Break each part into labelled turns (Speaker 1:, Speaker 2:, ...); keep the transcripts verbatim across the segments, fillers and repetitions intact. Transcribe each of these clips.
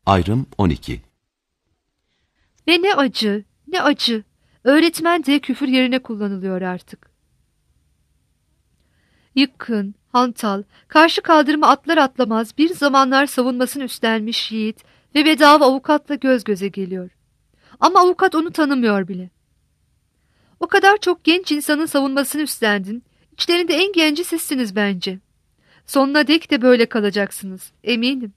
Speaker 1: Ayrım on iki.
Speaker 2: Ve ne acı, ne acı. Öğretmen de küfür yerine kullanılıyor artık. Yıkkın, hantal, karşı kaldırıma atlar atlamaz bir zamanlar savunmasını üstlenmiş yiğit ve bedava avukatla göz göze geliyor. Ama avukat onu tanımıyor bile. O kadar çok genç insanın savunmasını üstlendin, içlerinde en genci sizsiniz bence. Sonuna dek de böyle kalacaksınız, eminim.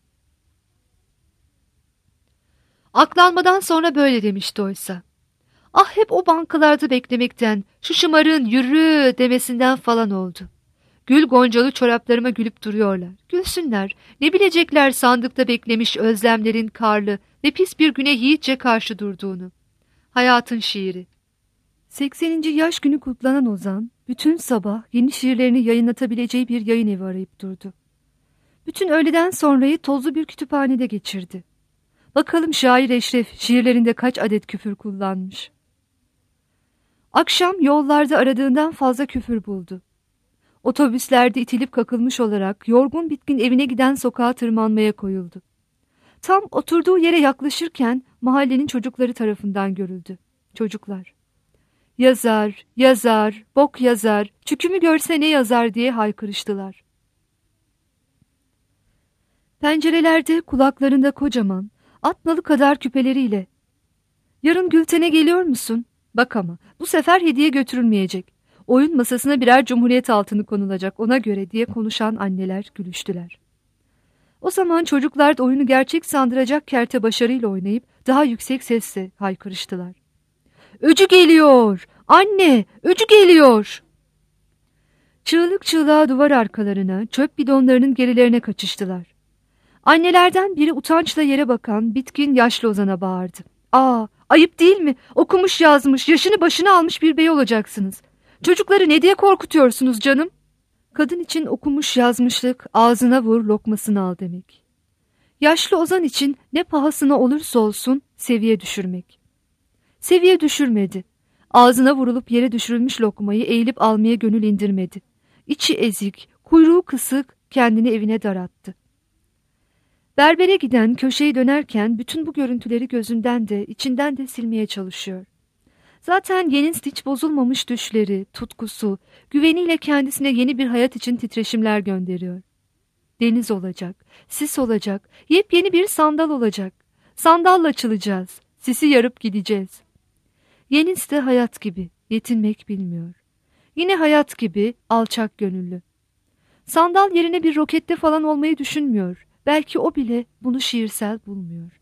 Speaker 2: Aklanmadan sonra böyle demişti oysa. Ah hep o bankalarda beklemekten, şu şımarığın yürü demesinden falan oldu. Gül goncalı çoraplarıma gülüp duruyorlar. Gülsünler, ne bilecekler sandıkta beklemiş özlemlerin karlı ve pis bir güne yiğitçe karşı durduğunu. Hayatın şiiri. sekseninci yaş günü kutlanan Ozan, bütün sabah yeni şiirlerini yayınlatabileceği bir yayın evi arayıp durdu. Bütün öğleden sonrayı tozlu bir kütüphanede geçirdi. Bakalım şair Eşref şiirlerinde kaç adet küfür kullanmış. Akşam yollarda aradığından fazla küfür buldu. Otobüslerde itilip kakılmış olarak yorgun bitkin evine giden sokağa tırmanmaya koyuldu. Tam oturduğu yere yaklaşırken mahallenin çocukları tarafından görüldü. Çocuklar. Yazar, yazar, bok yazar, çükümü görse ne yazar diye haykırıştılar. Pencerelerde kulaklarında kocaman, at nalı kadar küpeleriyle. Yarın Gülten'e geliyor musun? Bak ama bu sefer hediye götürülmeyecek. Oyun masasına birer cumhuriyet altını konulacak ona göre diye konuşan anneler gülüştüler. O zaman çocuklar da oyunu gerçek sandıracak kerte başarıyla oynayıp daha yüksek sesle haykırıştılar. Öcü geliyor! Anne! Öcü geliyor! Çığlık çığlığa duvar arkalarına, çöp bidonlarının gerilerine kaçıştılar. Annelerden biri utançla yere bakan, bitkin yaşlı Ozan'a bağırdı. Aa, ayıp değil mi? Okumuş yazmış, yaşını başına almış bir bey olacaksınız. Çocukları ne diye korkutuyorsunuz canım? Kadın için okumuş yazmışlık, ağzına vur lokmasını al demek. Yaşlı Ozan için ne pahasına olursa olsun seviye düşürmek. Seviye düşürmedi. Ağzına vurulup yere düşürülmüş lokmayı eğilip almaya gönül indirmedi. İçi ezik, kuyruğu kısık, kendini evine darattı. Berbere giden köşeyi dönerken bütün bu görüntüleri gözünden de içinden de silmeye çalışıyor. Zaten yenin hiç bozulmamış düşleri, tutkusu, güveniyle kendisine yeni bir hayat için titreşimler gönderiyor. Deniz olacak, sis olacak, yepyeni bir sandal olacak. Sandalla açılacağız, sisi yarıp gideceğiz. Yeniz de hayat gibi, yetinmek bilmiyor. Yine hayat gibi, alçak gönüllü. Sandal yerine bir rokette falan olmayı düşünmüyor. Belki o bile bunu şiirsel bulmuyor.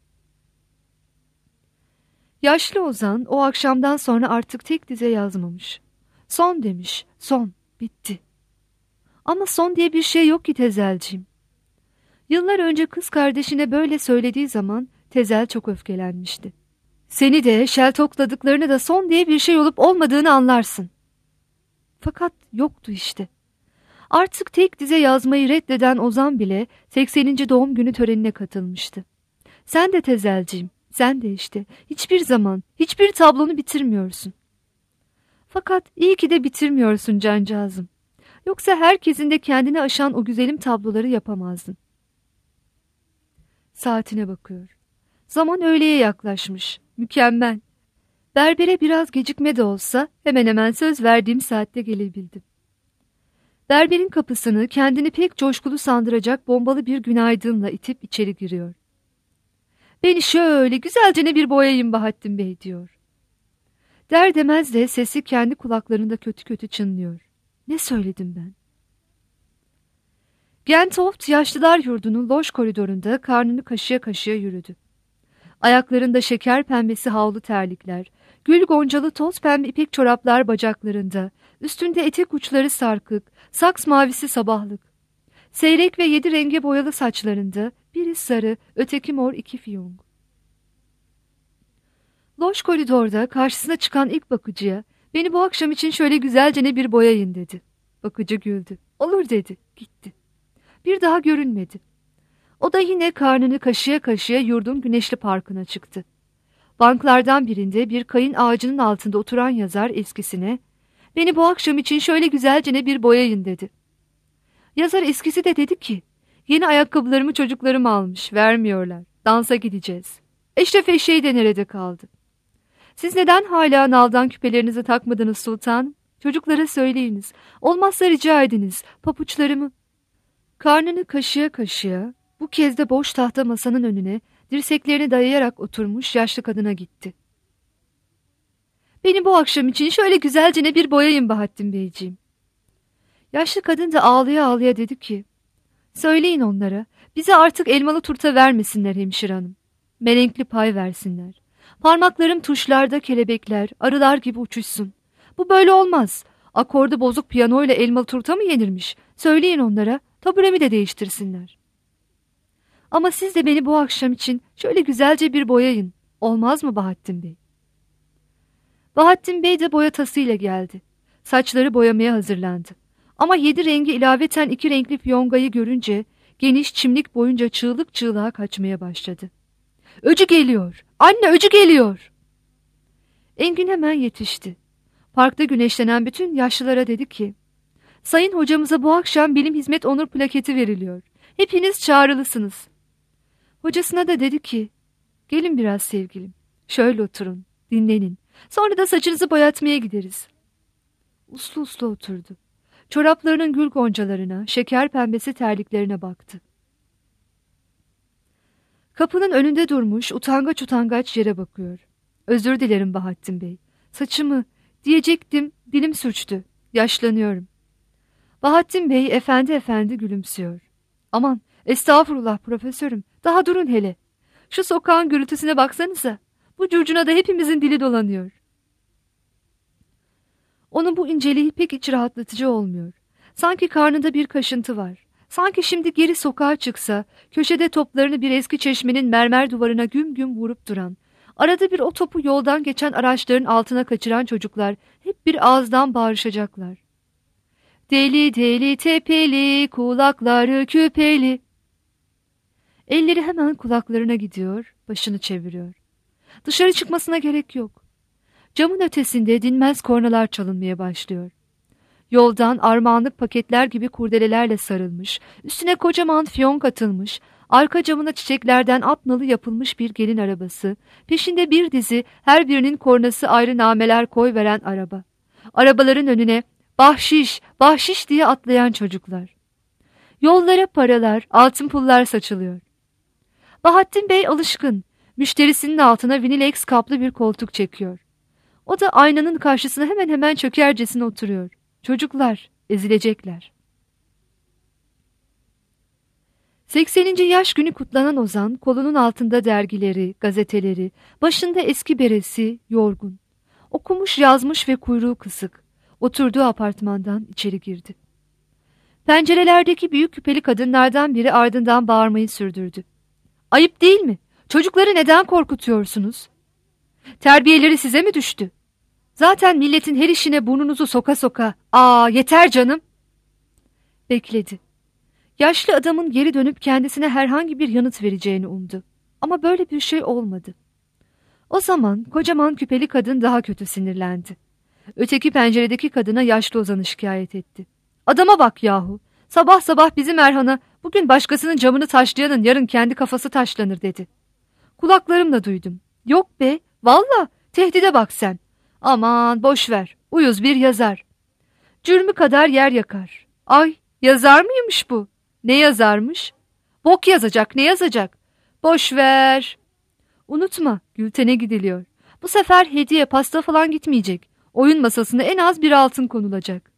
Speaker 2: Yaşlı Ozan o akşamdan sonra artık tek dize yazmamış. Son demiş, son, bitti. Ama son diye bir şey yok ki Tezelciğim. Yıllar önce kız kardeşine böyle söylediği zaman Tezel çok öfkelenmişti. Seni de şeltokladıklarını da son diye bir şey olup olmadığını anlarsın. Fakat yoktu işte. Artık tek dize yazmayı reddeden Ozan bile sekseninci doğum günü törenine katılmıştı. Sen de Tezelciğim, sen de işte hiçbir zaman, hiçbir tablonu bitirmiyorsun. Fakat iyi ki de bitirmiyorsun cancağızım. Yoksa herkesin de kendini aşan o güzelim tabloları yapamazdın. Saatine bakıyor. Zaman öğleye yaklaşmış. Mükemmel. Berbere biraz gecikme de olsa hemen hemen söz verdiğim saatte gelebildim. Berberin kapısını kendini pek coşkulu sandıracak bombalı bir günaydınla itip içeri giriyor. Beni şöyle güzelce bir boyayın Bahattin Bey diyor. Der demez de sesi kendi kulaklarında kötü kötü çınlıyor. Ne söyledim ben? Gentoft yaşlılar yurdunun loş koridorunda karnını kaşıya kaşıya yürüdü. Ayaklarında şeker pembesi havlu terlikler, gül goncalı toz pembe ipek çoraplar bacaklarında, üstünde etek uçları sarkık, saks mavisi sabahlık. Seyrek ve yedi renge boyalı saçlarında, biri sarı, öteki mor iki fiyonk. Loş koridorda karşısına çıkan ilk bakıcıya, beni bu akşam için şöyle güzelce bir boyayın dedi. Bakıcı güldü. Olur dedi, gitti. Bir daha görünmedi. O da yine karnını kaşıya kaşıya yurdun güneşli parkına çıktı. Banklardan birinde bir kayın ağacının altında oturan yazar eskisine, beni bu akşam için şöyle güzelce bir boyayın dedi. Yazar eskisi de dedi ki, yeni ayakkabılarımı çocuklarım almış, vermiyorlar. Dansa gideceğiz. Eşref eşeği de nerede kaldı? Siz neden hala naldan küpelerinizi takmadınız sultanım? Çocuklara söyleyiniz. Olmazsa rica ediniz. Papuçlarımı. Karnını kaşıya kaşıya, bu kez de boş tahta masanın önüne dirseklerini dayayarak oturmuş yaşlı kadına gitti. Beni bu akşam için şöyle güzelcene bir boyayın Bahattin Beyciğim. Yaşlı kadın da ağlaya ağlaya dedi ki, söyleyin onlara, bize artık elmalı turta vermesinler hemşire hanım. Melenkli pay versinler. Parmaklarım tuşlarda kelebekler, arılar gibi uçuşsun. Bu böyle olmaz. Akordu bozuk piyanoyla elmalı turta mı yenirmiş? Söyleyin onlara, taburemi de değiştirsinler. Ama siz de beni bu akşam için şöyle güzelce bir boyayın. Olmaz mı Bahattin Bey? Bahattin Bey de boya tasıyla geldi. Saçları boyamaya hazırlandı. Ama yedi rengi ilaveten iki renkli fiyongayı görünce geniş çimlik boyunca çığlık çığlığa kaçmaya başladı. Öcü geliyor! Anne öcü geliyor! Engin hemen yetişti. Parkta güneşlenen bütün yaşlılara dedi ki, sayın hocamıza bu akşam bilim hizmet onur plaketi veriliyor. Hepiniz çağrılısınız. Hocasına da dedi ki, gelin biraz sevgilim. Şöyle oturun, dinlenin. Sonra da saçınızı boyatmaya gideriz. Uslu uslu oturdu. Çoraplarının gül goncalarına, şeker pembesi terliklerine baktı. Kapının önünde durmuş, utangaç utangaç yere bakıyor. Özür dilerim Bahattin Bey. Saçımı diyecektim, dilim sürçtü. Yaşlanıyorum. Bahattin Bey efendi efendi gülümsüyor. Aman estağfurullah profesörüm, daha durun hele. Şu sokağın gürültüsüne baksanıza. Bu curcunada hepimizin dili dolanıyor. Onun bu inceliği pek iç rahatlatıcı olmuyor. Sanki karnında bir kaşıntı var. Sanki şimdi geri sokağa çıksa, köşede toplarını bir eski çeşmenin mermer duvarına güm güm vurup duran, arada bir o topu yoldan geçen araçların altına kaçıran çocuklar hep bir ağızdan bağırışacaklar. Deli deli tepeli, kulakları küpeli. Elleri hemen kulaklarına gidiyor, başını çeviriyor. Dışarı çıkmasına gerek yok. Camın ötesinde dinmez kornalar çalınmaya başlıyor. Yoldan armağanlık paketler gibi kurdelelerle sarılmış, üstüne kocaman fiyonk atılmış, arka camına çiçeklerden at nalı yapılmış bir gelin arabası, peşinde bir dizi her birinin kornası ayrı nameler koyveren araba. Arabaların önüne bahşiş, bahşiş diye atlayan çocuklar. Yollara paralar, altın pullar saçılıyor. Bahattin Bey alışkın, müşterisinin altına vinilex kaplı bir koltuk çekiyor. O da aynanın karşısına hemen hemen çökercesine oturuyor. Çocuklar ezilecekler. sekseninci yaş günü kutlanan Ozan, kolunun altında dergileri, gazeteleri, başında eski beresi, yorgun. Okumuş, yazmış ve kuyruğu kısık. Oturduğu apartmandan içeri girdi. Pencerelerdeki büyük küpeli kadınlardan biri ardından bağırmayı sürdürdü. Ayıp değil mi? Çocukları neden korkutuyorsunuz? Terbiyeleri size mi düştü? Zaten milletin her işine burnunuzu soka soka. Aa yeter canım. Bekledi. Yaşlı adamın geri dönüp kendisine herhangi bir yanıt vereceğini umdu. Ama böyle bir şey olmadı. O zaman kocaman küpeli kadın daha kötü sinirlendi. Öteki penceredeki kadına yaşlı Ozan'ı şikayet etti. Adama bak yahu. Sabah sabah bizim Erhan'a bugün başkasının camını taşlayanın yarın kendi kafası taşlanır dedi. Kulaklarımla duydum. Yok be, valla tehdide bak sen. Aman boş ver, uyuz bir yazar. Cürmü kadar yer yakar. Ay, yazar mıymış bu? Ne yazarmış? Bok yazacak, ne yazacak? Boş ver. Unutma, Gülten'e gidiliyor. Bu sefer hediye, pasta falan gitmeyecek. Oyun masasına en az bir altın konulacak.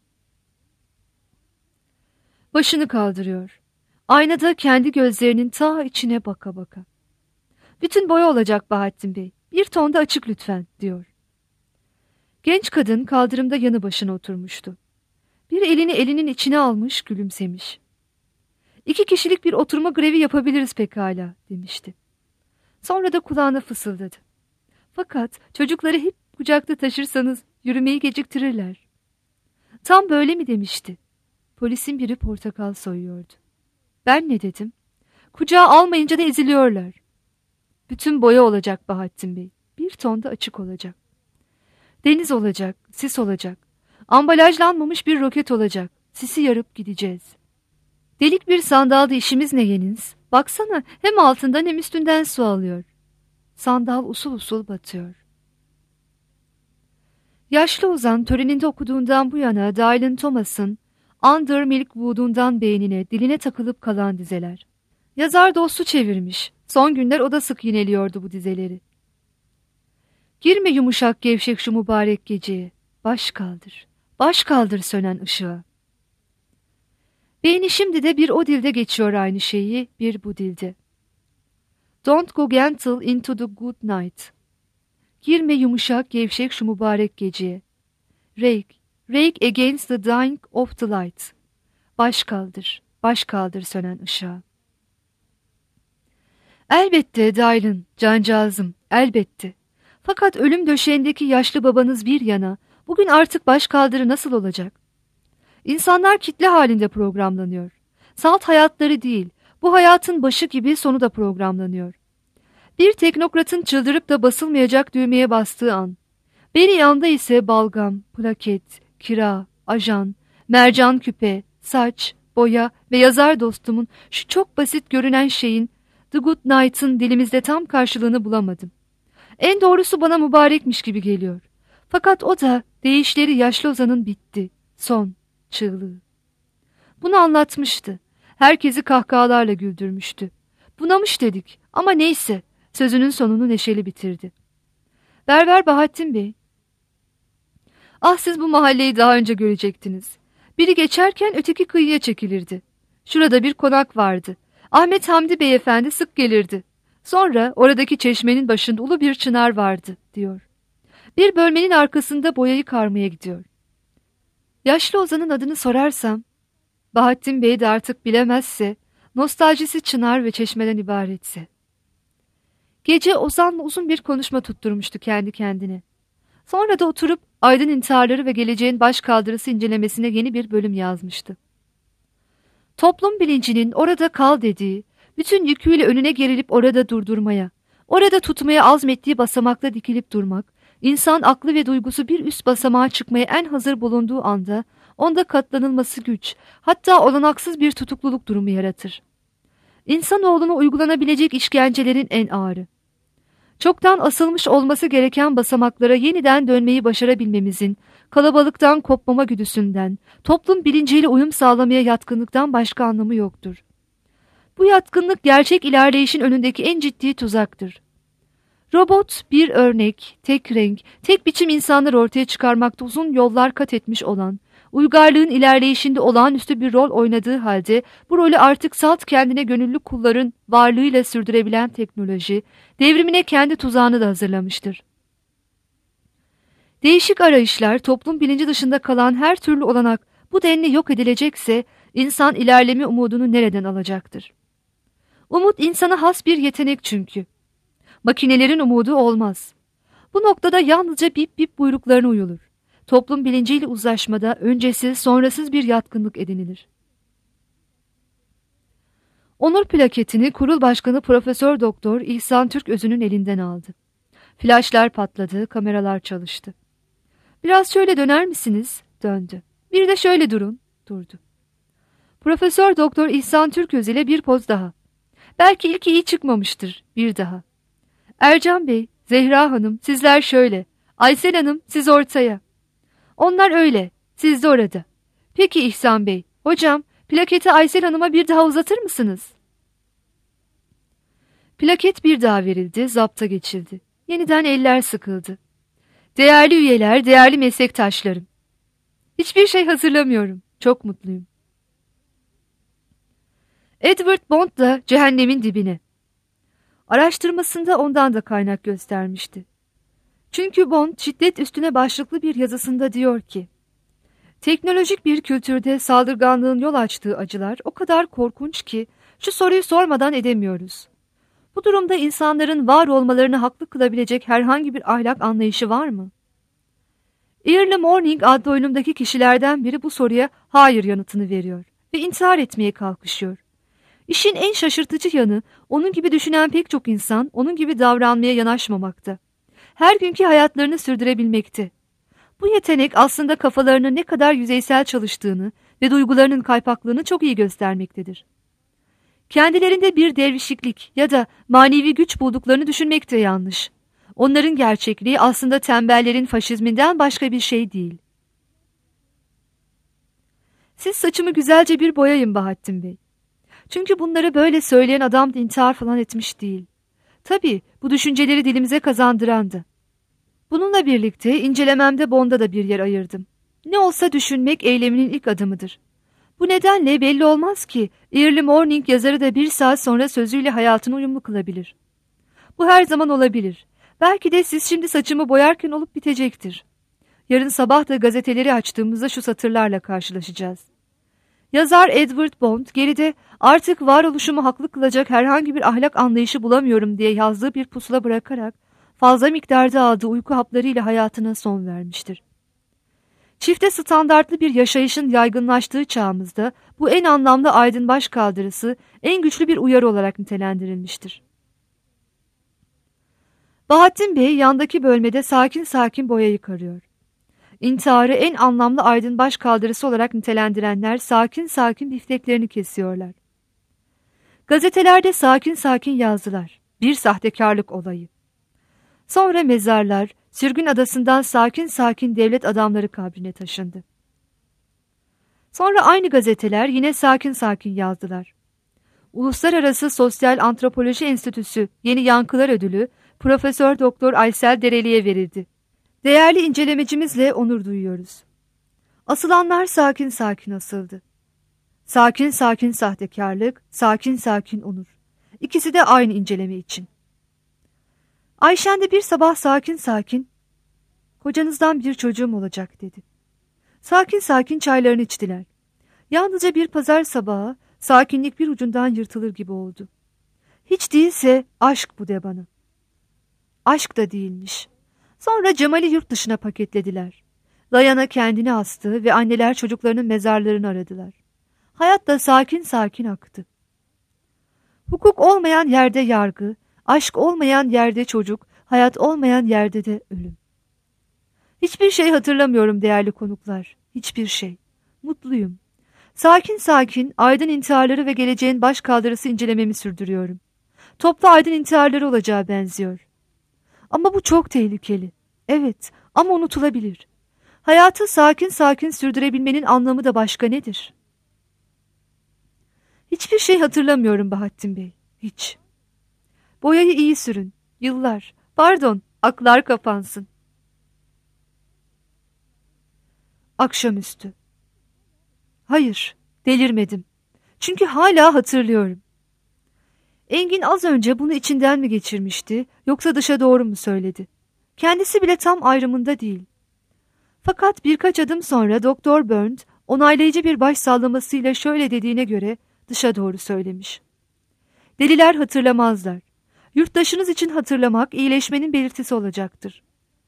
Speaker 2: Başını kaldırıyor. Aynada kendi gözlerinin ta içine baka baka. Bütün boya olacak Bahattin Bey. Bir ton da açık lütfen, diyor. Genç kadın kaldırımda yanı başına oturmuştu. Bir elini elinin içine almış, gülümsemiş. İki kişilik bir oturma grevi yapabiliriz pekala, demişti. Sonra da kulağına fısıldadı. Fakat çocukları hep kucakta taşırsanız yürümeyi geciktirirler. Tam böyle mi demişti? Polisin biri portakal soyuyordu. Ben ne dedim? Kucağa almayınca da eziliyorlar. Bütün boya olacak Bahattin Bey. Bir ton da açık olacak. Deniz olacak, sis olacak. Ambalajlanmamış bir roket olacak. Sisi yarıp gideceğiz. Delik bir sandalda işimiz ne yeniniz? Baksana, hem altından hem üstünden su alıyor. Sandal usul usul batıyor. Yaşlı ozan töreninde okuduğundan bu yana Dylan Thomas'ın Under Milkwood'undan beynine, diline takılıp kalan dizeler. Yazar dostu çevirmiş. Son günler o da sık yineliyordu bu dizeleri. Girme yumuşak gevşek şu mübarek geceye. Baş kaldır, baş kaldır sönen ışığa. Beyni şimdi de bir o dilde geçiyor aynı şeyi, bir bu dilde. Don't go gentle into the good night. Girme yumuşak gevşek şu mübarek geceye. Rake, rake against the dying of the light. Baş kaldır, baş kaldır sönen ışığa. Elbette Dylan, cancağızım, elbette. Fakat ölüm döşeğindeki yaşlı babanız bir yana, bugün artık baş kaldırı nasıl olacak? İnsanlar kitle halinde programlanıyor. Salt hayatları değil, bu hayatın başı gibi sonu da programlanıyor. Bir teknokratın çıldırıp da basılmayacak düğmeye bastığı an. Beni yanda ise balgam, plaket, kira, ajan, mercan küpe, saç, boya ve yazar dostumun şu çok basit görünen şeyin, The Good Night'ın dilimizde tam karşılığını bulamadım. En doğrusu bana mübarekmiş gibi geliyor. Fakat o da deyişleri yaşlı ozanın bitti, son, çığlığı. Bunu anlatmıştı. Herkesi kahkahalarla güldürmüştü. Bunamış dedik ama neyse, sözünün sonunu neşeli bitirdi. Berber Bahattin Bey, ah siz bu mahalleyi daha önce görecektiniz. Biri geçerken öteki kıyıya çekilirdi. Şurada bir konak vardı. Ahmet Hamdi Beyefendi sık gelirdi. Sonra oradaki çeşmenin başında ulu bir çınar vardı, diyor. Bir bölmenin arkasında boyayı karmaya gidiyor. Yaşlı ozanın adını sorarsam, Bahattin Bey de artık bilemezse, nostaljisi çınar ve çeşmeden ibaretse. Gece ozanla uzun bir konuşma tutturmuştu kendi kendine. Sonra da oturup aydın intiharları ve geleceğin başkaldırısı incelemesine yeni bir bölüm yazmıştı. Toplum bilincinin orada kal dediği, bütün yüküyle önüne gerilip orada durdurmaya, orada tutmaya azmettiği basamakta dikilip durmak, insan aklı ve duygusu bir üst basamağa çıkmaya en hazır bulunduğu anda, onda katlanılması güç, hatta olanaksız bir tutukluluk durumu yaratır. İnsanoğluna uygulanabilecek işkencelerin en ağırı. Çoktan asılmış olması gereken basamaklara yeniden dönmeyi başarabilmemizin, kalabalıktan kopmama güdüsünden, toplum bilinciyle uyum sağlamaya yatkınlıktan başka anlamı yoktur. Bu yatkınlık gerçek ilerleyişin önündeki en ciddi tuzaktır. Robot bir örnek, tek renk, tek biçim insanlar ortaya çıkarmakta uzun yollar kat etmiş olan, uygarlığın ilerleyişinde olağanüstü bir rol oynadığı halde bu rolü artık salt kendine gönüllü kulların varlığıyla sürdürebilen teknoloji, devrimine kendi tuzağını da hazırlamıştır. Değişik arayışlar, toplum bilinci dışında kalan her türlü olanak bu denli yok edilecekse, insan ilerleme umudunu nereden alacaktır? Umut insana has bir yetenek çünkü. Makinelerin umudu olmaz. Bu noktada yalnızca bip bip buyruklarına uyulur. Toplum bilinciyle uzlaşmada öncesiz sonrasız bir yatkınlık edinilir. Onur plaketini kurul başkanı Profesör Doktor İhsan Türközü'nün elinden aldı. Flaşlar patladı, kameralar çalıştı. Biraz şöyle döner misiniz? Döndü. Bir de şöyle durun. Durdu. Profesör Doktor İhsan Türköz ile bir poz daha. Belki ilk iyi çıkmamıştır. Bir daha. Ercan Bey, Zehra Hanım, sizler şöyle. Aysel Hanım, siz ortaya. Onlar öyle, siz de orada. Peki İhsan Bey, hocam, plaketi Aysel Hanım'a bir daha uzatır mısınız? Plaket bir daha verildi, zapta geçildi. Yeniden eller sıkıldı. Değerli üyeler, değerli meslektaşlarım. Hiçbir şey hazırlamıyorum, çok mutluyum. Edward Bond da cehennemin dibine. Araştırmasında ondan da kaynak göstermişti. Çünkü Bond şiddet üstüne başlıklı bir yazısında diyor ki, teknolojik bir kültürde saldırganlığın yol açtığı acılar o kadar korkunç ki şu soruyu sormadan edemiyoruz. Bu durumda insanların var olmalarını haklı kılabilecek herhangi bir ahlak anlayışı var mı? Early Morning adlı oyunumdaki kişilerden biri bu soruya hayır yanıtını veriyor ve intihar etmeye kalkışıyor. İşin en şaşırtıcı yanı, onun gibi düşünen pek çok insan onun gibi davranmaya yanaşmamakta. Her günkü hayatlarını sürdürebilmekte. Bu yetenek aslında kafalarının ne kadar yüzeysel çalıştığını ve duygularının kaypaklığını çok iyi göstermektedir. Kendilerinde bir dervişliklik ya da manevi güç bulduklarını düşünmek de yanlış. Onların gerçekliği aslında tembellerin faşizminden başka bir şey değil. Siz saçımı güzelce bir boyayın Bahattin Bey. Çünkü bunları böyle söyleyen adam da intihar falan etmiş değil. Tabii bu düşünceleri dilimize kazandırandı. Bununla birlikte incelememde Bond'a da bir yer ayırdım. Ne olsa düşünmek eyleminin ilk adımıdır. Bu nedenle belli olmaz ki Early Morning yazarı da bir saat sonra sözüyle hayatını uyumlu kılabilir. Bu her zaman olabilir. Belki de siz şimdi saçımı boyarken olup bitecektir. Yarın sabah da gazeteleri açtığımızda şu satırlarla karşılaşacağız. Yazar Edward Bond geride artık varoluşumu haklı kılacak herhangi bir ahlak anlayışı bulamıyorum diye yazdığı bir pusula bırakarak fazla miktarda aldığı uyku haplarıyla hayatına son vermiştir. Çifte standartlı bir yaşayışın yaygınlaştığı çağımızda bu en anlamlı aydın başkaldırısı en güçlü bir uyarı olarak nitelendirilmiştir. Bahattin Bey yandaki bölmede sakin sakin boya yıkarıyor. İntiharı en anlamlı aydın başkaldırısı olarak nitelendirenler sakin sakin bifteklerini kesiyorlar. Gazetelerde sakin sakin yazdılar. Bir sahtekarlık olayı. Sonra mezarlar, sürgün adasından sakin sakin devlet adamları kabrine taşındı. Sonra aynı gazeteler yine sakin sakin yazdılar. Uluslararası Sosyal Antropoloji Enstitüsü Yeni Yankılar Ödülü Profesör Doktor Aysel Dereli'ye verildi. Değerli incelemecimizle onur duyuyoruz. Asılanlar sakin sakin asıldı. Sakin sakin sahtekarlık, sakin sakin onur. İkisi de aynı inceleme için. Ayşen de bir sabah sakin sakin, kocanızdan bir çocuğum olacak dedi. Sakin sakin çaylarını içtiler. Yalnızca bir pazar sabahı sakinlik bir ucundan yırtılır gibi oldu. Hiç değilse aşk bu de bana. Aşk da değilmiş. Sonra Cemal'i yurt dışına paketlediler. Dayana kendini astı ve anneler çocuklarının mezarlarını aradılar. Hayat da sakin sakin aktı. Hukuk olmayan yerde yargı, aşk olmayan yerde çocuk, hayat olmayan yerde de ölüm. Hiçbir şey hatırlamıyorum değerli konuklar. Hiçbir şey. Mutluyum. Sakin sakin aydın intiharları ve geleceğin başkaldırısı incelememi sürdürüyorum. Toplu aydın intiharları olacağı benziyor. Ama bu çok tehlikeli. Evet, ama unutulabilir. Hayatı sakin sakin sürdürebilmenin anlamı da başka nedir? Hiçbir şey hatırlamıyorum Bahattin Bey. Hiç. Boyayı iyi sürün. Yıllar, pardon, aklar kapansın. Akşamüstü. Hayır, delirmedim. Çünkü hala hatırlıyorum. Engin az önce bunu içinden mi geçirmişti, yoksa dışa doğru mu söyledi? Kendisi bile tam ayrımında değil. Fakat birkaç adım sonra Doktor Burns onaylayıcı bir baş sallamasıyla şöyle dediğine göre dışa doğru söylemiş. Deliler hatırlamazlar. Yurttaşınız için hatırlamak iyileşmenin belirtisi olacaktır.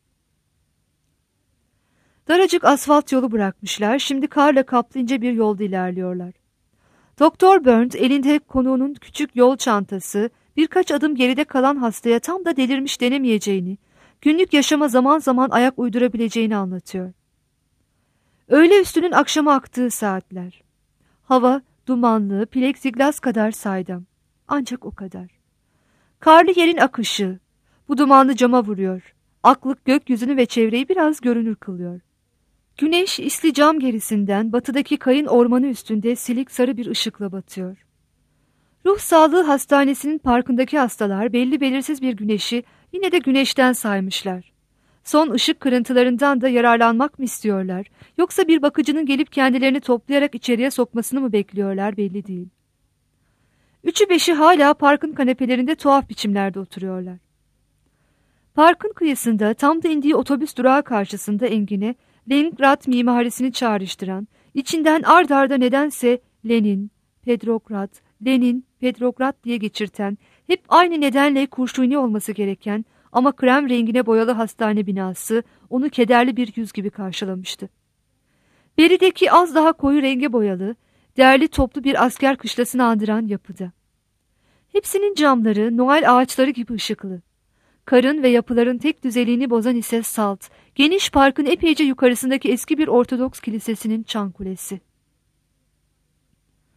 Speaker 2: Daracık asfalt yolu bırakmışlar, şimdi karla kaplı ince bir yolda ilerliyorlar. Doktor Burns elinde konuğunun küçük yol çantası, birkaç adım geride kalan hastaya tam da delirmiş denemeyeceğini, günlük yaşama zaman zaman ayak uydurabileceğini anlatıyor. Öğle üstünün akşama aktığı saatler. Hava dumanlı, pleksiglas kadar saydam. Ancak o kadar. Karlı yerin akışı, bu dumanlı cama vuruyor. Aklık gökyüzünü ve çevreyi biraz görünür kılıyor. Güneş isli cam gerisinden batıdaki kayın ormanı üstünde silik sarı bir ışıkla batıyor. Ruh Sağlığı Hastanesi'nin parkındaki hastalar belli belirsiz bir güneşi yine de güneşten saymışlar. Son ışık kırıntılarından da yararlanmak mı istiyorlar, yoksa bir bakıcının gelip kendilerini toplayarak içeriye sokmasını mı bekliyorlar belli değil. Üçü beşi hala parkın kanepelerinde tuhaf biçimlerde oturuyorlar. Parkın kıyısında tam da indiği otobüs durağı karşısında Engin'e Leningrad mimarisini çağrıştıran, içinden ard arda nedense Lenin, Petrograd, Lenin, Petrograd diye geçirten, hep aynı nedenle kurşuni olması gereken ama krem rengine boyalı hastane binası onu kederli bir yüz gibi karşılamıştı. Berideki az daha koyu renge boyalı, değerli toplu bir asker kışlasını andıran yapıda. Hepsinin camları Noel ağaçları gibi ışıklı. Karın ve yapıların tek düzeliğini bozan ise salt, geniş parkın epeyce yukarısındaki eski bir Ortodoks kilisesinin çan kulesi.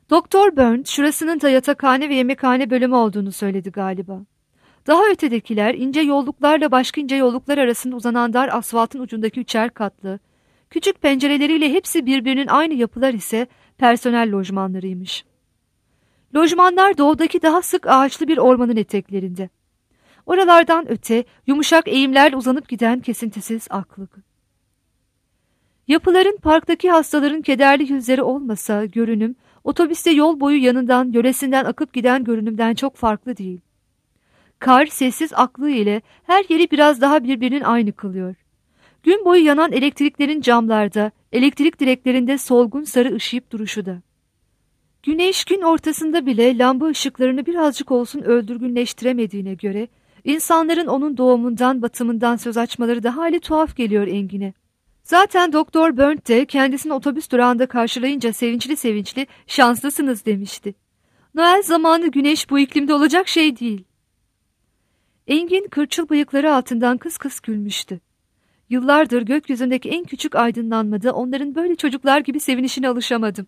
Speaker 2: Doktor Burns şurasının da yatakhane ve yemekhane bölümü olduğunu söyledi galiba. Daha ötedekiler ince yolluklarla başka ince yolluklar arasında uzanan dar asfaltın ucundaki üçer katlı, küçük pencereleriyle hepsi birbirinin aynı yapılar ise personel lojmanlarıymış. Lojmanlar doğudaki daha sık ağaçlı bir ormanın eteklerinde. Oralardan öte yumuşak eğimlerle uzanıp giden kesintisiz aklık. Yapıların parktaki hastaların kederli yüzleri olmasa görünüm, otobüste yol boyu yanından, yöresinden akıp giden görünümden çok farklı değil. Kar sessiz aklığı ile her yeri biraz daha birbirinin aynı kılıyor. Gün boyu yanan elektriklerin camlarda, elektrik direklerinde solgun sarı ışıyıp duruşu da. Güneş gün ortasında bile lamba ışıklarını birazcık olsun öldürgünleştiremediğine göre, insanların onun doğumundan batımından söz açmaları da hali tuhaf geliyor Engin'e. Zaten Doktor Burns de kendisini otobüs durağında karşılayınca sevinçli sevinçli şanslısınız demişti. Noel zamanı güneş bu iklimde olacak şey değil. Engin kırçıl bıyıkları altından kıs kıs gülmüştü. Yıllardır gökyüzündeki en küçük aydınlanmada onların böyle çocuklar gibi sevinişine alışamadım.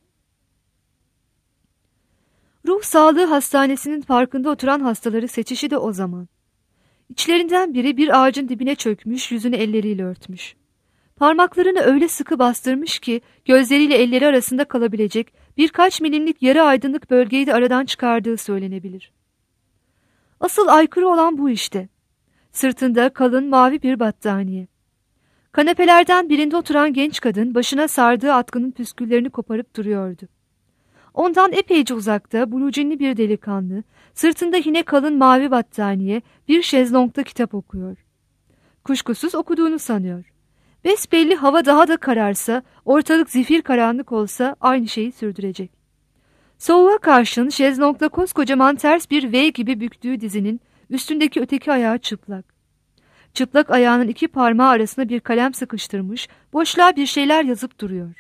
Speaker 2: Ruh Sağlığı Hastanesi'nin parkında oturan hastaları seçişi de o zaman. İçlerinden biri bir ağacın dibine çökmüş, yüzünü elleriyle örtmüş. Parmaklarını öyle sıkı bastırmış ki gözleriyle elleri arasında kalabilecek birkaç milimlik yarı aydınlık bölgeyi de aradan çıkardığı söylenebilir. Asıl aykırı olan bu işte. Sırtında kalın mavi bir battaniye. Kanepelerden birinde oturan genç kadın başına sardığı atkının püsküllerini koparıp duruyordu. Ondan epeyce uzakta blucinli bir delikanlı, sırtında yine kalın mavi battaniye, bir şezlongda kitap okuyor. Kuşkusuz okuduğunu sanıyor. Besbelli hava daha da kararsa, ortalık zifir karanlık olsa aynı şeyi sürdürecek. Soğuğa karşın şezlongda koskocaman ters bir V gibi büktüğü dizinin üstündeki öteki ayağı çıplak. Çıplak ayağının iki parmağı arasına bir kalem sıkıştırmış, boşluğa bir şeyler yazıp duruyor.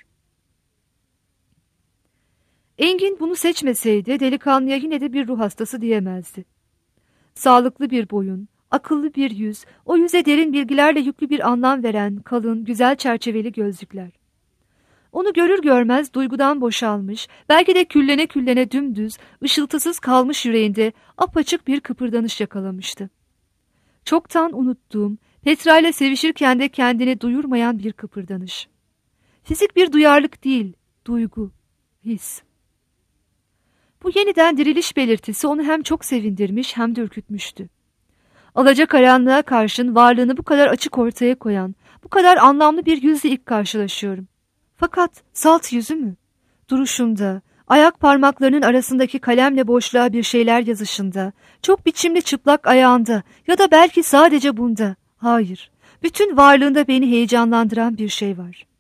Speaker 2: Engin bunu seçmeseydi delikanlıya yine de bir ruh hastası diyemezdi. Sağlıklı bir boyun, akıllı bir yüz, o yüze derin bilgilerle yüklü bir anlam veren kalın, güzel çerçeveli gözlükler. Onu görür görmez duygudan boşalmış, belki de küllene küllene dümdüz, ışıltısız kalmış yüreğinde apaçık bir kıpırdanış yakalamıştı. Çoktan unuttuğum, Petra ile sevişirken de kendini duyurmayan bir kıpırdanış. Fizik bir duyarlılık değil, duygu, his. Bu yeniden diriliş belirtisi onu hem çok sevindirmiş hem de ürkütmüştü. Alacakaranlığa karşın varlığını bu kadar açık ortaya koyan, bu kadar anlamlı bir yüzle ilk karşılaşıyorum. Fakat salt yüzü mü? Duruşunda, ayak parmaklarının arasındaki kalemle boşluğa bir şeyler yazışında, çok biçimli çıplak ayağında ya da belki sadece bunda. Hayır, bütün varlığında beni heyecanlandıran bir şey var.